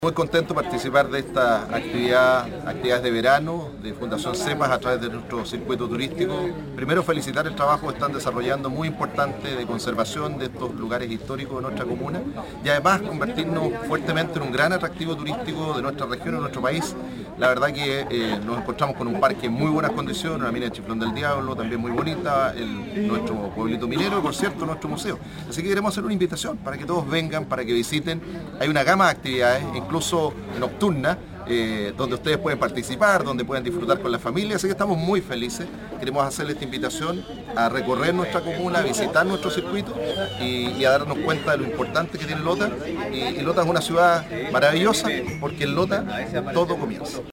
Muy contento de participar de esta actividades de verano de Fundación CEPAS a través de nuestro circuito turístico. Primero felicitar el trabajo que están desarrollando muy importante de conservación de estos lugares históricos de nuestra comuna y además convertirnos fuertemente en un gran atractivo turístico de nuestra región, de nuestro país. La verdad que nos encontramos con un parque en muy buenas condiciones, una mina de Chiflón del Diablo también muy bonita, nuestro pueblito minero y por cierto nuestro museo. Así que queremos hacer una invitación para que todos vengan, para que visiten. Hay una gama de actividades, incluso nocturna, donde ustedes pueden participar, donde pueden disfrutar con la familia, así que estamos muy felices. Queremos hacerles esta invitación a recorrer nuestra comuna, a visitar nuestro circuito y a darnos cuenta de lo importante que tiene Lota. Y Lota es una ciudad maravillosa porque en Lota todo comienza.